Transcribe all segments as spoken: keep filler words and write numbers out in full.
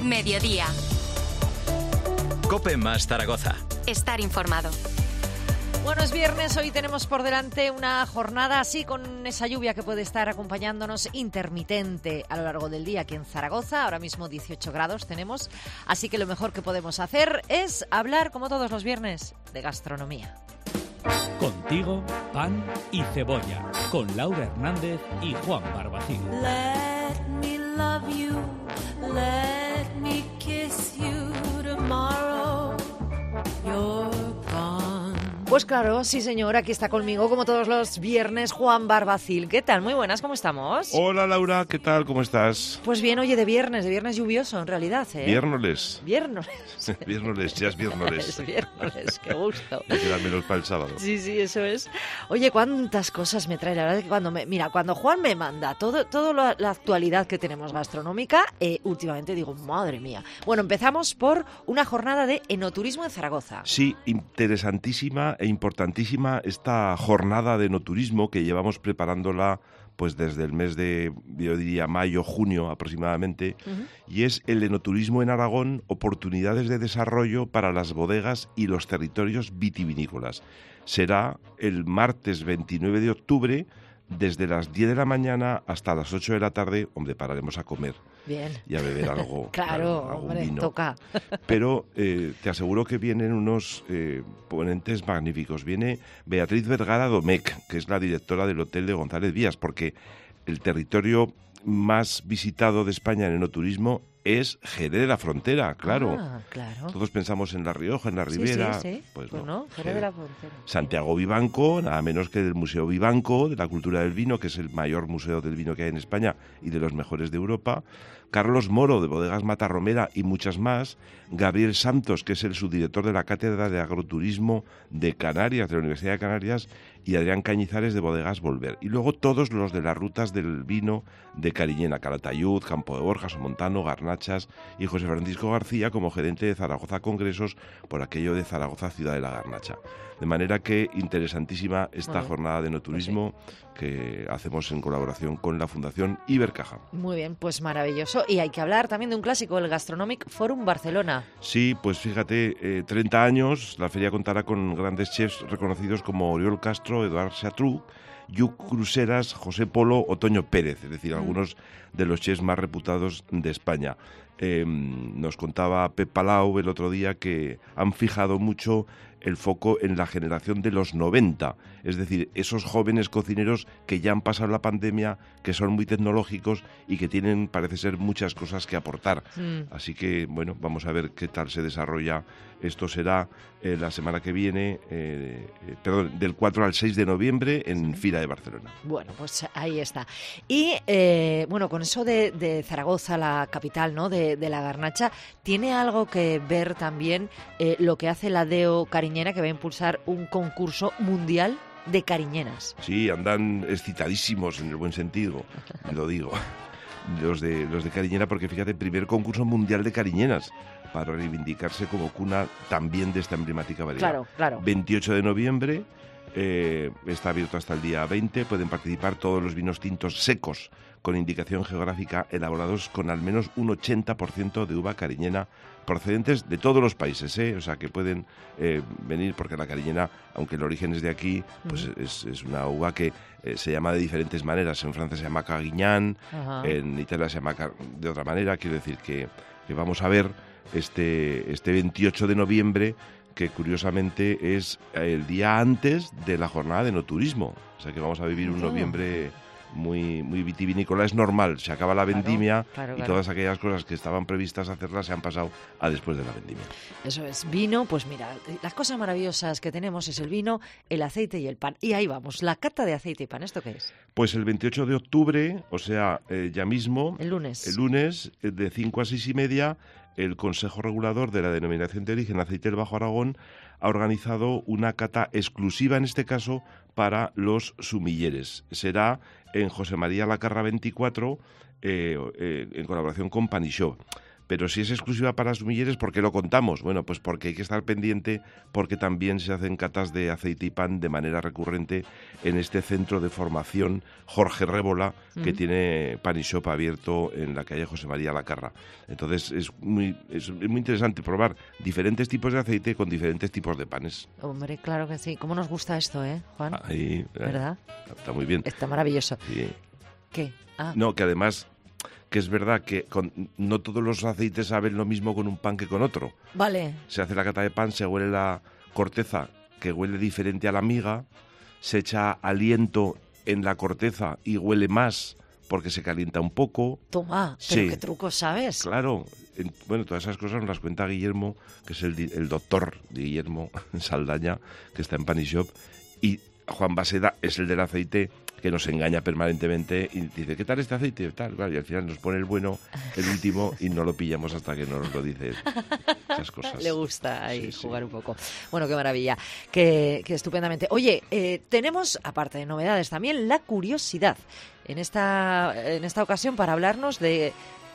mediodía. COPE más Zaragoza. Estar informado. Bueno, es viernes, hoy tenemos por delante una jornada así con esa lluvia que puede estar acompañándonos intermitente a lo largo del día aquí en Zaragoza. Ahora mismo dieciocho grados tenemos, así que lo mejor que podemos hacer es hablar, como todos los viernes, de gastronomía. Contigo, pan y cebolla, con Laura Hernández y Juan Barbacín. Let me love you, let me kiss you tomorrow, your pan. Pues claro, sí señor, aquí está conmigo como todos los viernes Juan Barbacil. ¿Qué tal? Muy buenas, ¿cómo estamos? Hola Laura, ¿qué tal? ¿Cómo estás? Pues bien, oye, de viernes, de viernes lluvioso en realidad, ¿eh? Viernoles. Viernoles. Viernoles, ya es viernoles. Es viernes, qué gusto. Me queda menos para el sábado. Sí, sí, eso es. Oye, cuántas cosas me trae, la verdad es que cuando me... Mira, cuando Juan me manda todo, todo lo, la actualidad que tenemos gastronómica, eh, últimamente digo, madre mía. Bueno, empezamos por una jornada de enoturismo en Zaragoza. Sí, interesantísima e importantísima esta jornada de enoturismo que llevamos preparándola pues desde el mes de, yo diría, mayo, junio aproximadamente, uh-huh. Y es el enoturismo en Aragón, oportunidades de desarrollo para las bodegas y los territorios vitivinícolas. Será el martes veintinueve de octubre, desde las diez de la mañana hasta las ocho de la tarde. Hombre, pararemos a comer. Bien. Y a beber algo. Claro, algún hombre, vino. toca. Pero eh, te aseguro que vienen unos eh, ponentes magníficos. Viene Beatriz Vergara Domecq, que es la directora del Hotel de González Vías, porque el territorio más visitado de España en enoturismo es Jerez de la Frontera, claro. Ah, claro. Todos pensamos en La Rioja, en la Ribera. Sí, sí, sí. Pues, pues no, no, Jerez de la Frontera. Santiago Vivanco, nada menos que del Museo Vivanco, de la cultura del vino, que es el mayor museo del vino que hay en España y de los mejores de Europa. Carlos Moro, de Bodegas Matarromera, y muchas más. Gabriel Santos, que es el subdirector de la Cátedra de Agroturismo de Canarias, de la Universidad de Canarias, y Adrián Cañizares, de Bodegas Volver. Y luego todos los de las rutas del vino de Cariñena, Calatayud, Campo de Borja, Somontano, Garnachas, y José Francisco García como gerente de Zaragoza Congresos, por aquello de Zaragoza Ciudad de la Garnacha. De manera que interesantísima esta bueno, jornada de enoturismo pues sí. que hacemos en colaboración con la Fundación Ibercaja. Muy bien, pues maravilloso. Y hay que hablar también de un clásico, el Gastronomic Forum Barcelona. Sí, pues fíjate, eh, treinta años, la feria contará con grandes chefs reconocidos como Oriol Castro, Eduard Chatrú, Lluc Cruceras, José Polo o Toño Pérez, es decir, mm. algunos de los chefs más reputados de España. Eh, nos contaba Pep Palau el otro día que han fijado mucho el foco en la generación de los noventa, es decir, esos jóvenes cocineros que ya han pasado la pandemia, que son muy tecnológicos y que tienen, parece ser, muchas cosas que aportar. Mm. Así que, bueno, vamos a ver qué tal se desarrolla. Esto será eh, la semana que viene, eh, eh, perdón, del cuatro al seis de noviembre en sí. Fira de Barcelona. Bueno, pues ahí está. Y, eh, bueno, con eso de, de Zaragoza, la capital, ¿no?, de, de la Garnacha, ¿tiene algo que ver también eh, lo que hace la DEO Cariñena, que va a impulsar un concurso mundial de cariñenas? Sí, andan excitadísimos en el buen sentido, lo digo, los de, los de Cariñena, porque fíjate, primer concurso mundial de cariñenas, para reivindicarse como cuna también de esta emblemática variedad. Claro, claro. veintiocho de noviembre, eh, está abierto hasta el día veinte, pueden participar todos los vinos tintos secos con indicación geográfica elaborados con al menos un ochenta por ciento de uva cariñena procedentes de todos los países, ¿eh? O sea, que pueden eh, venir, porque la cariñena, aunque el origen es de aquí, pues uh-huh. es, es una uva que eh, se llama de diferentes maneras. En Francia se llama Carignan, uh-huh. en Italia se llama de otra manera. Quiero decir que, que vamos a ver este, este veintiocho de noviembre, que curiosamente es el día antes de la jornada de enoturismo. O sea que vamos a vivir un noviembre muy muy vitivinícola. Es normal, se acaba la vendimia, claro, claro, y claro. todas aquellas cosas que estaban previstas hacerlas se han pasado a después de la vendimia. Eso es, vino, pues mira, las cosas maravillosas que tenemos es el vino, el aceite y el pan. Y ahí vamos, la cata de aceite y pan, ¿esto qué es? Pues el veintiocho de octubre, o sea, eh, ya mismo, el lunes, el lunes de cinco a seis y media, el Consejo Regulador de la Denominación de Origen Aceite del Bajo Aragón ha organizado una cata exclusiva, en este caso, para los sumilleres. Será en José María Lacarra veinticuatro, eh, eh, en colaboración con Panixó. Pero si es exclusiva para sumilleres, ¿por qué lo contamos? Bueno, pues porque hay que estar pendiente, porque también se hacen catas de aceite y pan de manera recurrente en este centro de formación Jorge Rébola, que mm. tiene Pan y Shop abierto en la calle José María Lacarra. Entonces es muy, es muy interesante probar diferentes tipos de aceite con diferentes tipos de panes. Hombre, claro que sí. ¿Cómo nos gusta esto, eh, Juan? Ahí, ¿verdad? Está muy bien. Está maravilloso. Sí. ¿Qué? Ah. No, que además... que es verdad que con, no todos los aceites saben lo mismo con un pan que con otro. Vale. Se hace la cata de pan, se huele la corteza, que huele diferente a la miga, se echa aliento en la corteza y huele más porque se calienta un poco. Toma, pero sí. qué truco sabes. Claro. En, bueno, todas esas cosas nos las cuenta Guillermo, que es el, el doctor Guillermo Saldaña, que está en Pan y Shop, y Juan Baseda es el del aceite, que nos engaña permanentemente y dice, ¿qué tal este aceite? Tal, claro, y al final nos pone el bueno, el último, y no lo pillamos hasta que no nos lo dice. Esas cosas. Le gusta ahí sí, jugar sí. un poco. Bueno, qué maravilla, qué, qué estupendamente. Oye, eh, tenemos, aparte de novedades, también la curiosidad en esta, en esta ocasión para hablarnos de...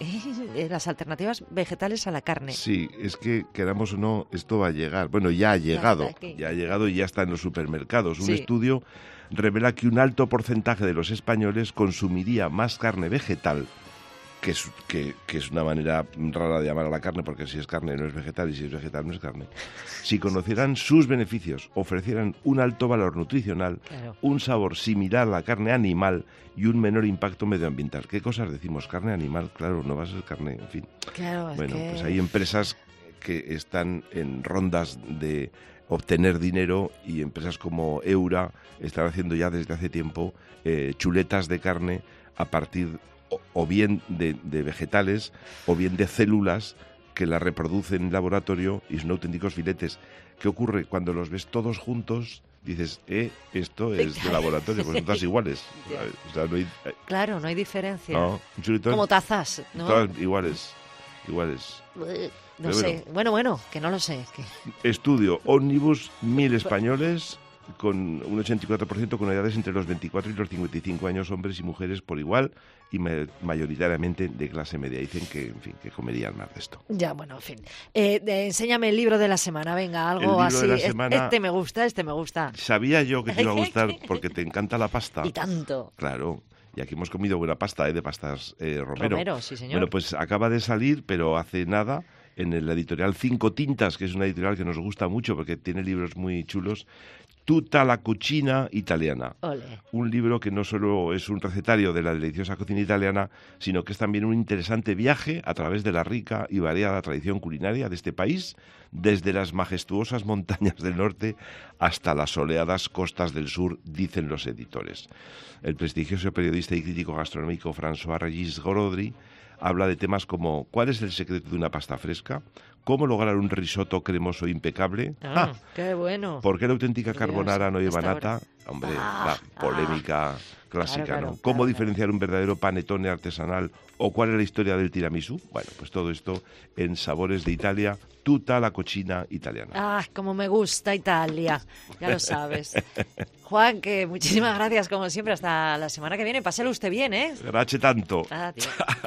Eh, las alternativas vegetales a la carne. Sí, es que queramos o no, esto va a llegar. Bueno, ya ha llegado, ya ha llegado y ya está en los supermercados. Un sí. estudio revela que un alto porcentaje de los españoles consumiría más carne vegetal, que es, que, que es una manera rara de llamar a la carne, porque si es carne no es vegetal y si es vegetal no es carne. Si conocieran sus beneficios, ofrecieran un alto valor nutricional, claro. un sabor similar a la carne animal y un menor impacto medioambiental. ¿Qué cosas decimos? Carne animal, claro, no va a ser carne, en fin. Claro, bueno, es que... pues hay empresas que están en rondas de obtener dinero y empresas como Eura están haciendo ya desde hace tiempo eh, chuletas de carne a partir o, o bien de, de vegetales o bien de células que la reproducen en laboratorio y son auténticos filetes. ¿Qué ocurre? Cuando los ves todos juntos, dices, eh, esto es de laboratorio, pues son todas iguales. O sea, no hay, eh, claro, no hay diferencia. No, un chuletón, como tazas, ¿no? Todas iguales, iguales. No Pero sé, bueno. bueno, bueno, que no lo sé. Que... Estudio Omnibus, mil españoles con un ochenta y cuatro por ciento con edades entre los veinticuatro y los cincuenta y cinco años, hombres y mujeres por igual, y me, mayoritariamente de clase media. Dicen que, en fin, que comerían más de esto. Ya, bueno, en fin. Eh, de, enséñame el libro de la semana, venga, algo el libro así. De la semana, este me gusta, este me gusta. Sabía yo que te iba a gustar porque te encanta la pasta. Y tanto. Claro. Y aquí hemos comido buena pasta, ¿eh? De pastas eh, Romero. Romero, sí, señor. Bueno, pues acaba de salir, pero hace nada, en la editorial Cinco Tintas, que es una editorial que nos gusta mucho porque tiene libros muy chulos, Tutta la cucina italiana. Ole. Un libro que no solo es un recetario de la deliciosa cocina italiana, sino que es también un interesante viaje a través de la rica y variada tradición culinaria de este país, desde las majestuosas montañas del norte hasta las soleadas costas del sur, dicen los editores. El prestigioso periodista y crítico gastronómico François Regis Gorodri habla de temas como ¿cuál es el secreto de una pasta fresca? ¿Cómo lograr un risotto cremoso impecable? Ah, ¡Ah! ¡Qué bueno! ¿Por qué la auténtica carbonara no lleva hasta nata? ahora. Hombre, Ah, la polémica ah, clásica, claro, ¿no? claro, ¿Cómo claro, diferenciar un verdadero panetone artesanal? ¿O cuál es la historia del tiramisú? Bueno, pues todo esto en Sabores de Italia, Tutta la cucina italiana. ¡Ah, como me gusta Italia! Ya lo sabes. Juan, que muchísimas gracias, como siempre. Hasta la semana que viene. Páselo usted bien, ¿eh? Gracias tanto. Adiós.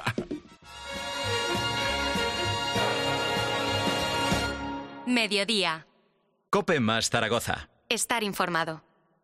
Mediodía. COPE más Zaragoza. Estar informado.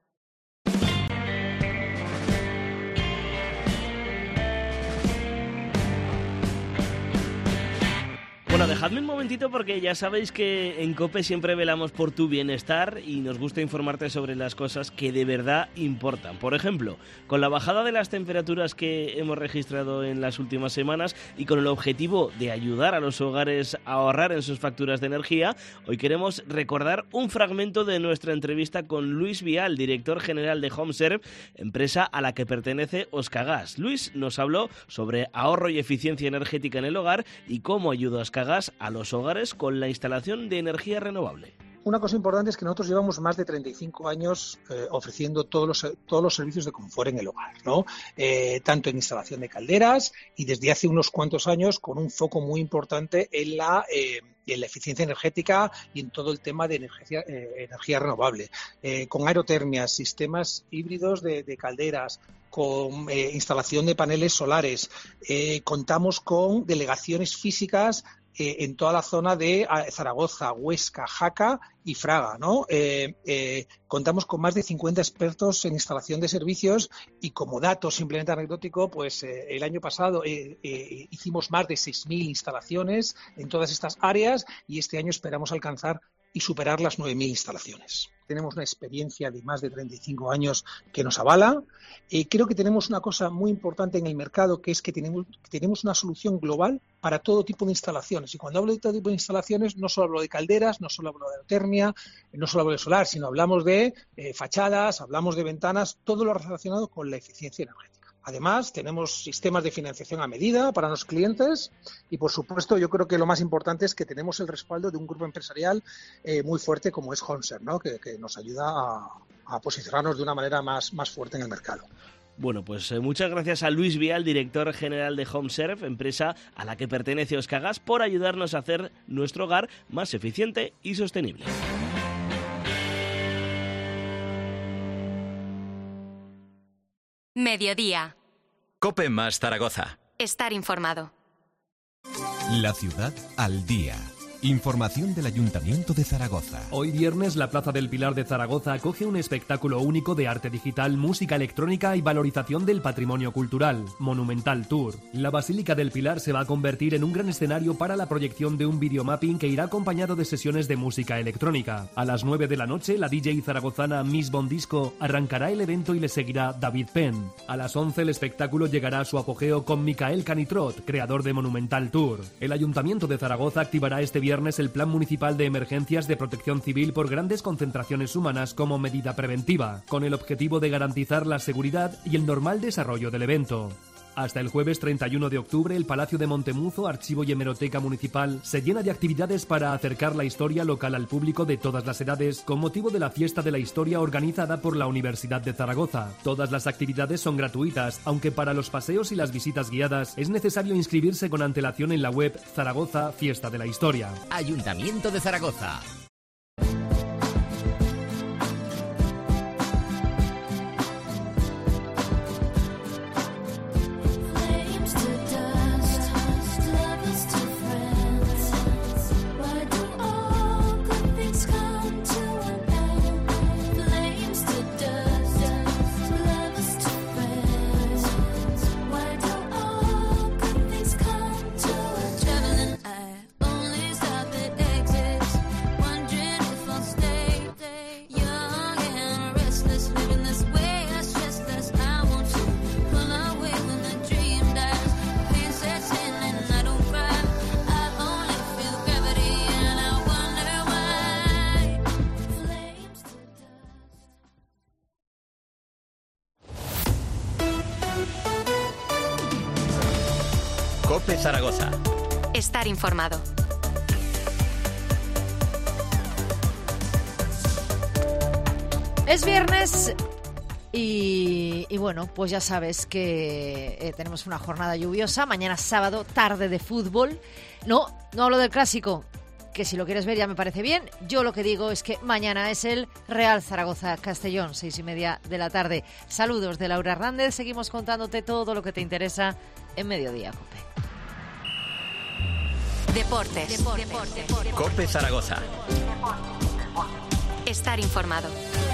Bueno, dejadme un momentito porque ya sabéis que en COPE siempre velamos por tu bienestar y nos gusta informarte sobre las cosas que de verdad importan. Por ejemplo, con la bajada de las temperaturas que hemos registrado en las últimas semanas y con el objetivo de ayudar a los hogares a ahorrar en sus facturas de energía, hoy queremos recordar un fragmento de nuestra entrevista con Luis Vial, director general de HomeServe, empresa a la que pertenece Oscagas. Luis nos habló sobre ahorro y eficiencia energética en el hogar y cómo ayuda a Oscagas a los hogares con la instalación de energía renovable. Una cosa importante es que nosotros llevamos más de treinta y cinco años eh, ofreciendo todos los, todos los servicios de confort en el hogar, ¿no? Eh, tanto en instalación de calderas y desde hace unos cuantos años con un foco muy importante en la, eh, y en la eficiencia energética y en todo el tema de energía, eh, energía renovable, eh, con aerotermias, sistemas híbridos de, de calderas, con eh, instalación de paneles solares. Eh, contamos con delegaciones físicas eh, en toda la zona de Zaragoza, Huesca, Jaca y Fraga, ¿no? Eh, eh, contamos con más de cincuenta expertos en instalación de servicios y, como dato simplemente anecdótico, pues eh, el año pasado eh, eh, hicimos más de seis mil instalaciones en todas estas áreas y este año esperamos alcanzar y superar las nueve mil instalaciones. Tenemos una experiencia de más de treinta y cinco años que nos avala. Eh, creo que tenemos una cosa muy importante en el mercado, que es que tenemos, tenemos una solución global para todo tipo de instalaciones. Y cuando hablo de todo tipo de instalaciones, no solo hablo de calderas, no solo hablo de aerotermia, no solo hablo de solar, sino hablamos de eh, fachadas, hablamos de ventanas, todo lo relacionado con la eficiencia energética. Además, tenemos sistemas de financiación a medida para los clientes y, por supuesto, yo creo que lo más importante es que tenemos el respaldo de un grupo empresarial eh, muy fuerte como es Homserve, ¿no? que, que nos ayuda a, a posicionarnos de una manera más, más fuerte en el mercado. Bueno, pues eh, muchas gracias a Luis Vial, director general de Homserve, empresa a la que pertenece Euskagas, por ayudarnos a hacer nuestro hogar más eficiente y sostenible. Mediodía. COPE más Zaragoza. Estar informado. La ciudad al día. Información del Ayuntamiento de Zaragoza. Hoy viernes la Plaza del Pilar de Zaragoza acoge un espectáculo único de arte digital, música electrónica y valorización del patrimonio cultural, Monumental Tour. La Basílica del Pilar se va a convertir en un gran escenario para la proyección de un videomapping que irá acompañado de sesiones de música electrónica. A las nueve de la noche, la D J zaragozana Miss Bondisco arrancará el evento y le seguirá David Penn. A las once el espectáculo llegará a su apogeo con Micael Canitrot, creador de Monumental Tour. El Ayuntamiento de Zaragoza activará este viernes viernes el Plan Municipal de Emergencias de Protección Civil por grandes concentraciones humanas como medida preventiva, con el objetivo de garantizar la seguridad y el normal desarrollo del evento. Hasta el jueves treinta y uno de octubre, el Palacio de Montemuzo, Archivo y Hemeroteca Municipal, se llena de actividades para acercar la historia local al público de todas las edades, con motivo de la Fiesta de la Historia organizada por la Universidad de Zaragoza. Todas las actividades son gratuitas, aunque para los paseos y las visitas guiadas es necesario inscribirse con antelación en la web Zaragoza Fiesta de la Historia. Ayuntamiento de Zaragoza. COPE Zaragoza. Estar informado. Es viernes y, y bueno, pues ya sabes que eh, tenemos una jornada lluviosa. Mañana sábado, tarde de fútbol. No, no hablo del clásico, que si lo quieres ver ya me parece bien. Yo lo que digo es que mañana es el Real Zaragoza-Castellón, seis y media de la tarde. Saludos de Laura Hernández. Seguimos contándote todo lo que te interesa en Mediodía, COPE. Deportes. Deportes. Deportes. COPE Zaragoza. Estar informado.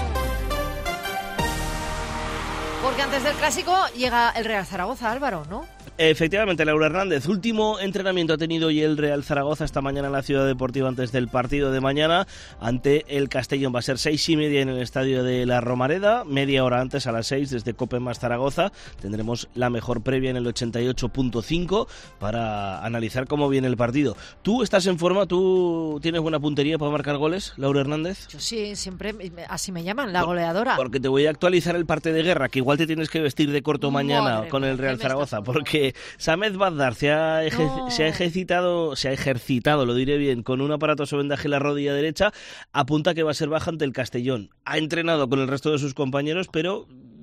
Porque antes del clásico llega el Real Zaragoza, Álvaro, ¿no? Efectivamente, Laura Hernández. Último entrenamiento ha tenido hoy el Real Zaragoza esta mañana en la Ciudad Deportiva antes del partido de mañana ante el Castellón. Va a ser seis y media en el estadio de la Romareda, media hora antes, a las seis, desde COPE más Zaragoza. Tendremos la mejor previa en el ochenta y ocho punto cinco para analizar cómo viene el partido. ¿Tú estás en forma? ¿Tú tienes buena puntería para marcar goles, Laura Hernández? Yo sí, siempre así me llaman, la goleadora. Porque te voy a actualizar el parte de guerra, que igual te tienes que vestir de corto mañana Madre con mía, el Real ¿qué me Zaragoza, estás porque Samed Bazdar se ha, eje- No. se ha ejercitado, se ha ejercitado, lo diré bien, con un aparatoso vendaje en la rodilla derecha, apunta que va a ser baja ante el Castellón. Ha entrenado con el resto de sus compañeros, pero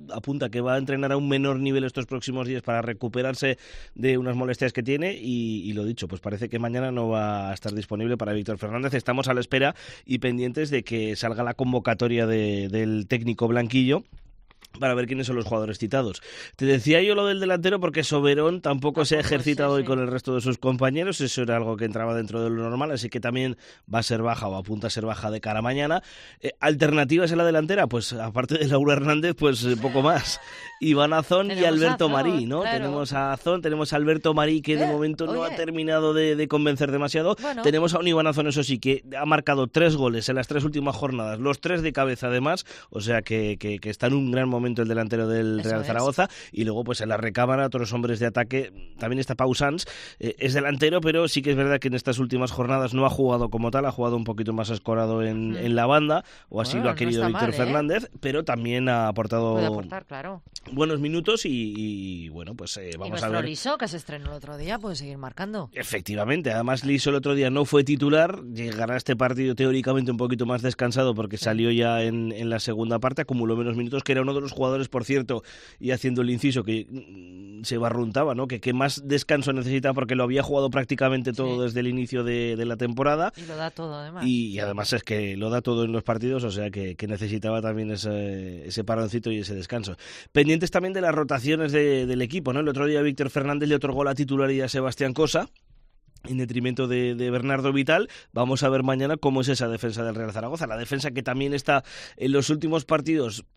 apunta que va a entrenar a un menor nivel estos próximos días para recuperarse de unas molestias que tiene y, y lo dicho, pues parece que mañana no va a estar disponible para Víctor Fernández. Estamos a la espera y pendientes de que salga la convocatoria de, del técnico blanquillo para ver quiénes son los jugadores citados. Te decía yo lo del delantero porque Soberón tampoco ah, se ha ejercitado sí, hoy sí. con el resto de sus compañeros, eso era algo que entraba dentro de lo normal, así que también va a ser baja o apunta a ser baja de cara a mañana. Eh, ¿Alternativas en la delantera? Pues aparte de Laura Hernández, pues eh, poco más. Iván Azón y Alberto a Azón, Marí, ¿no? Claro. Tenemos a Azón, tenemos a Alberto Marí, que ¿Eh? de momento Oye. no ha terminado de, de convencer demasiado. Bueno. Tenemos a un Iván Azón, eso sí, que ha marcado tres goles en las tres últimas jornadas, los tres de cabeza además, o sea que, que, que está en un gran momento el delantero del Eso Real es. Zaragoza, y luego pues en la recámara otros hombres de ataque, también está Pau Sans, eh, es delantero, pero sí que es verdad que en estas últimas jornadas no ha jugado como tal, ha jugado un poquito más escorado en, mm. en la banda, o así bueno, lo ha querido no Víctor mal, Fernández, ¿eh? pero también ha aportado Puede aportar, claro. buenos minutos y, y bueno, pues eh, vamos y a ver. Liso, que se estrenó el otro día, puede seguir marcando. Efectivamente, además Liso el otro día no fue titular, llegará a este partido teóricamente un poquito más descansado porque sí. salió ya en, en la segunda parte, acumuló menos minutos, que era uno de los jugadores, por cierto, y haciendo el inciso que se barruntaba, ¿no? Que, que más descanso necesita porque lo había jugado prácticamente todo sí. desde el inicio de, de la temporada. Y lo da todo, además. Y, y además es que lo da todo en los partidos, o sea que, que necesitaba también ese, ese paroncito y ese descanso. Pendientes también de las rotaciones de, del equipo, ¿no? El otro día Víctor Fernández le otorgó la titularidad a Sebastián Cosa, en detrimento de, de Bernardo Vital. Vamos a ver mañana cómo es esa defensa del Real Zaragoza, la defensa que también está en los últimos partidos,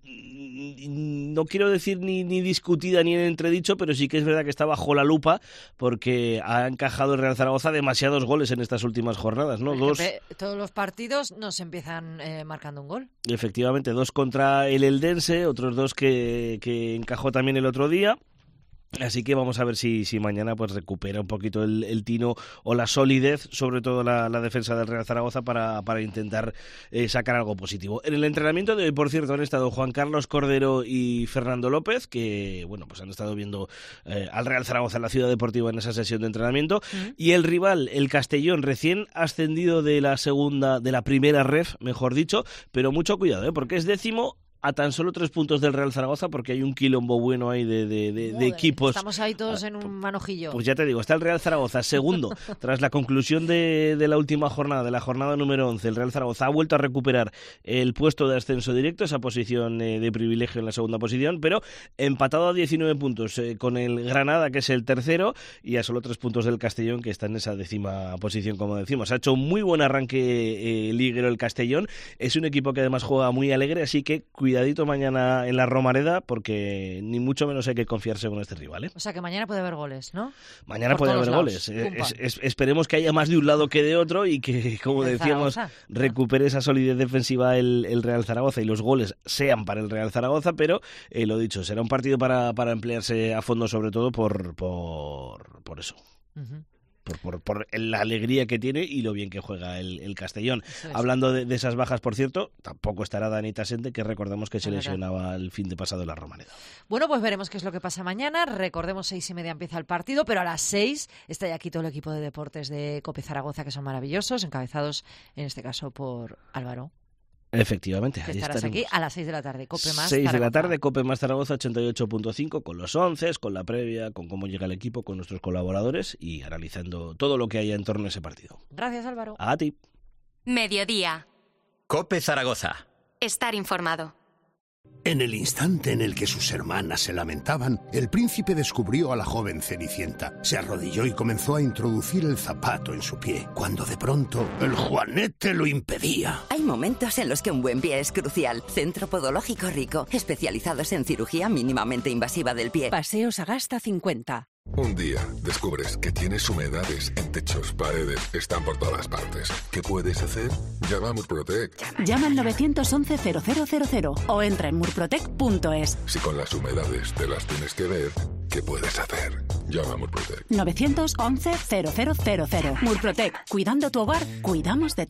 no quiero decir ni, ni discutida ni en entredicho, pero sí que es verdad que está bajo la lupa porque ha encajado el Real Zaragoza demasiados goles en estas últimas jornadas, ¿no? Dos... Todos los partidos nos empiezan eh, marcando un gol. Efectivamente, dos contra el Eldense, otros dos que, que encajó también el otro día. Así que vamos a ver si, si mañana pues recupera un poquito el, el tino o la solidez, sobre todo la, la defensa del Real Zaragoza, para, para intentar eh, sacar algo positivo. En el entrenamiento de hoy, por cierto, han estado Juan Carlos Cordero y Fernando López, que bueno, pues han estado viendo eh, al Real Zaragoza en la Ciudad Deportiva en esa sesión de entrenamiento. ¿Mm? Y el rival, el Castellón, recién ascendido de la segunda, de la primera ref, mejor dicho, pero mucho cuidado, ¿eh? porque es décimo a tan solo tres puntos del Real Zaragoza, porque hay un quilombo bueno ahí de, de, de, de equipos. Estamos ahí todos en un manojillo. Pues ya te digo, está el Real Zaragoza segundo tras la conclusión de, de la última jornada, de la jornada número once. El Real Zaragoza ha vuelto a recuperar el puesto de ascenso directo, esa posición eh, de privilegio en la segunda posición, pero empatado a diecinueve puntos eh, con el Granada, que es el tercero, y a solo tres puntos del Castellón, que está en esa décima posición, como decimos. Ha hecho un muy buen arranque eh, liguero el Castellón. Es un equipo que además juega muy alegre, así que cuidadito mañana en la Romareda, porque ni mucho menos hay que confiarse con este rival, ¿eh? O sea que mañana puede haber goles, ¿no? Mañana Por puede haber goles. Es, es, esperemos que haya más de un lado que de otro y que, como el decíamos, Zaragoza. recupere esa solidez defensiva el, el Real Zaragoza y los goles sean para el Real Zaragoza, pero eh, lo dicho, será un partido para, para emplearse a fondo, sobre todo por, por, por eso. Uh-huh. Por, por, por la alegría que tiene y lo bien que juega el, el Castellón. Hablando de, de esas bajas, por cierto, tampoco estará Dani Tasente, que recordemos que se lesionaba el fin de pasado en la Romareda. Bueno, pues veremos qué es lo que pasa mañana. Recordemos, seis y media empieza el partido, pero a las seis está ya aquí todo el equipo de deportes de COPE Zaragoza, que son maravillosos, encabezados en este caso por Álvaro. Efectivamente. Que estarás aquí a las seis de la tarde, COPE más seis Zaragoza. de la tarde, COPE más Zaragoza ochenta y ocho punto cinco, con los once, con la previa, con cómo llega el equipo, con nuestros colaboradores y analizando todo lo que haya en torno a ese partido. Gracias, Álvaro. A ti. Mediodía. COPE Zaragoza. Estar informado. En el instante en el que sus hermanas se lamentaban, el príncipe descubrió a la joven Cenicienta. Se arrodilló y comenzó a introducir el zapato en su pie, cuando de pronto el juanete lo impedía. Hay momentos en los que un buen pie es crucial. Centro Podológico Rico, especializados en cirugía mínimamente invasiva del pie. Paseo Sagasta cincuenta. Un día descubres que tienes humedades en techos, paredes, están por todas partes. ¿Qué puedes hacer? Llama a Murprotec. Llama al nueve once cero cero cero cero o entra en murprotec punto es. Si con las humedades te las tienes que ver, ¿qué puedes hacer? Llama a Murprotec. nueve once cero cero cero cero. Murprotec. Cuidando tu hogar, cuidamos de ti.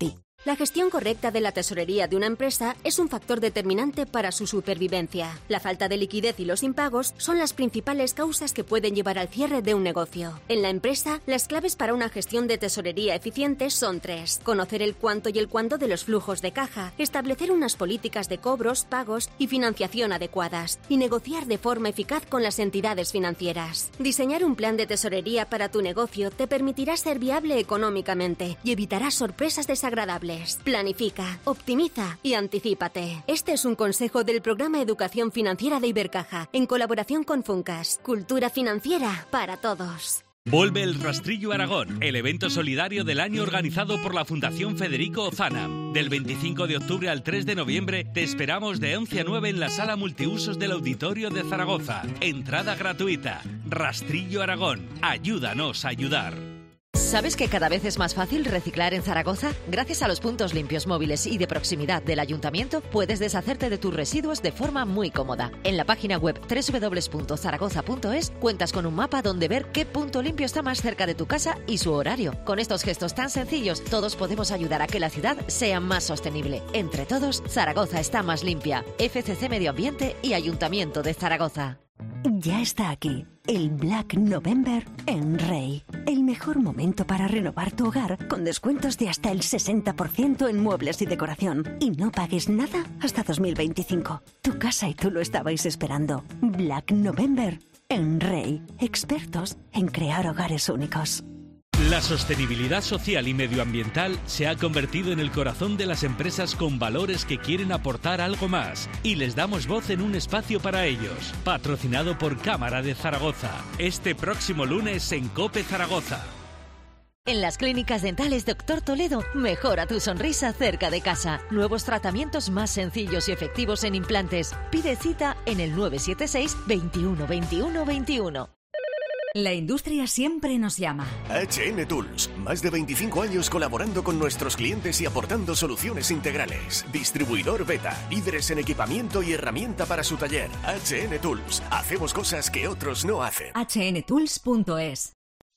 La gestión correcta de la tesorería de una empresa es un factor determinante para su supervivencia. La falta de liquidez y los impagos son las principales causas que pueden llevar al cierre de un negocio. En la empresa, las claves para una gestión de tesorería eficiente son tres: conocer el cuánto y el cuándo de los flujos de caja, establecer unas políticas de cobros, pagos y financiación adecuadas, y negociar de forma eficaz con las entidades financieras. Diseñar un plan de tesorería para tu negocio te permitirá ser viable económicamente y evitará sorpresas desagradables. Planifica, optimiza y anticípate. Este es un consejo del programa Educación Financiera de Ibercaja, en colaboración con Funcas. Cultura financiera para todos. Vuelve el Rastrillo Aragón, el evento solidario del año organizado por la Fundación Federico Ozanam. Del veinticinco de octubre al tres de noviembre te esperamos de once a nueve en la sala multiusos del Auditorio de Zaragoza. Entrada gratuita. Rastrillo Aragón, ayúdanos a ayudar. ¿Sabes que cada vez es más fácil reciclar en Zaragoza? Gracias a los puntos limpios móviles y de proximidad del Ayuntamiento, puedes deshacerte de tus residuos de forma muy cómoda. En la página web doble u doble u doble u punto zaragoza punto es cuentas con un mapa donde ver qué punto limpio está más cerca de tu casa y su horario. Con estos gestos tan sencillos, todos podemos ayudar a que la ciudad sea más sostenible. Entre todos, Zaragoza está más limpia. F C C Medio Ambiente y Ayuntamiento de Zaragoza. Ya está aquí, el Black November en Rey. El mejor momento para renovar tu hogar con descuentos de hasta el sesenta por ciento en muebles y decoración. Y no pagues nada hasta dos mil veinticinco. Tu casa y tú lo estabais esperando. Black November en Rey. Expertos en crear hogares únicos. La sostenibilidad social y medioambiental se ha convertido en el corazón de las empresas con valores que quieren aportar algo más, y les damos voz en un espacio para ellos. Patrocinado por Cámara de Zaragoza. Este próximo lunes en COPE Zaragoza. En las clínicas dentales Doctor Toledo, mejora tu sonrisa cerca de casa. Nuevos tratamientos más sencillos y efectivos en implantes. Pide cita en el nueve siete seis, veintiuno, veintiuno, veintiuno. La industria siempre nos llama. H N Tools, más de veinticinco años colaborando con nuestros clientes y aportando soluciones integrales. Distribuidor Beta, líderes en equipamiento y herramienta para su taller. H N Tools, hacemos cosas que otros no hacen. H N tools punto es.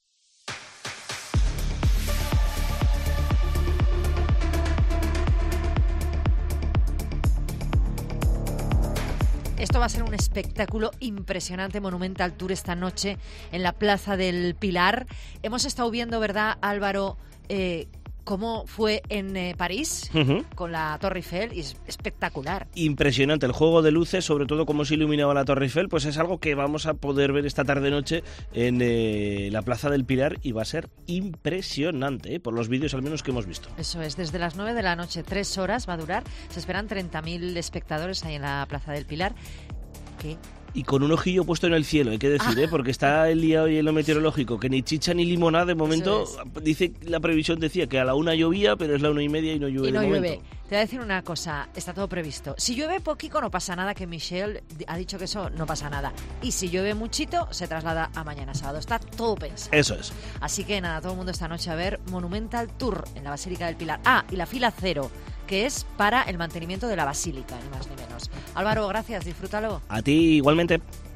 Esto va a ser un espectáculo impresionante, Monumental Tour esta noche en la Plaza del Pilar. Hemos estado viendo, ¿verdad, Álvaro, eh, cómo fue en eh, París uh-huh. con la Torre Eiffel? Y es espectacular. Impresionante el juego de luces, sobre todo cómo se iluminaba la Torre Eiffel, pues es algo que vamos a poder ver esta tarde-noche en eh, la Plaza del Pilar, y va a ser impresionante, eh, por los vídeos al menos que hemos visto. Eso es, desde las nueve de la noche, tres horas va a durar. Se esperan treinta mil espectadores ahí en la Plaza del Pilar. ¿Qué? Y con un ojillo puesto en el cielo, hay que decir, ah. ¿eh? Porque está el día hoy en lo meteorológico, que ni chicha ni limonada de momento. Es. Dice, la previsión decía que a la una llovía, pero es la una y media y no llueve y no de llueve. momento. Te voy a decir una cosa, está todo previsto. Si llueve poquito no pasa nada, que Michelle ha dicho que eso no pasa nada. Y si llueve muchito, se traslada a mañana sábado. Está todo pensado. Eso es. Así que nada, todo el mundo esta noche a ver Monumental Tour en la Basílica del Pilar. Ah, y la fila cero, que es para el mantenimiento de la Basílica, ni más ni menos. Álvaro, gracias, disfrútalo. A ti igualmente.